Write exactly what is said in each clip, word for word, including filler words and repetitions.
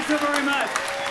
so very much.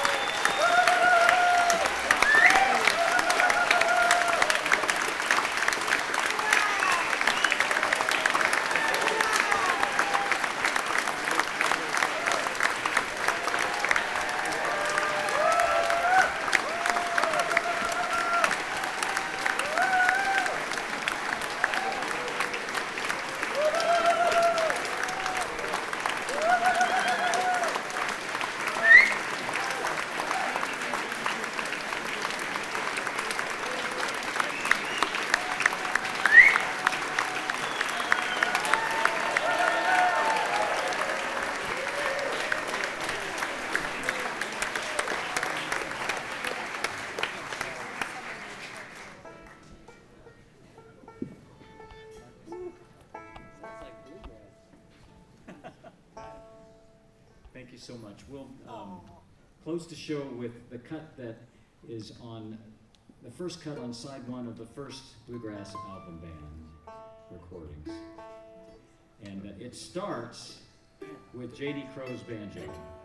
Thank you so much. We'll um, close the show with the cut that is on the first cut on side one of the first Bluegrass Album Band recordings. And uh, it starts with J D Crow's banjo.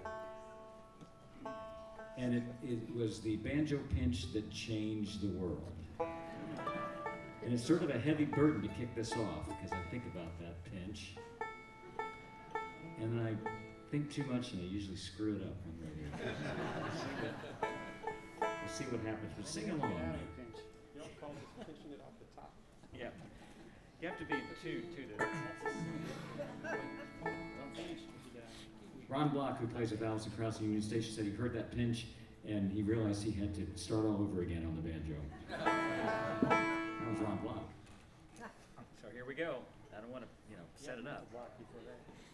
And it, it was the banjo pinch that changed the world. And it's sort of a heavy burden to kick this off because I think about that pinch. And then I think too much and I usually screw it up on radio. We'll see what, we'll see what happens, but sing along. You don't call this pinching it off the top. Yeah. You have to be in two, too. To... Ron Block, who plays with Alison Krauss at Union Station, said he heard that pinch and he realized he had to start all over again on the banjo. That was Ron Block. So here we go. I don't want to, you know, set it up. Block before that.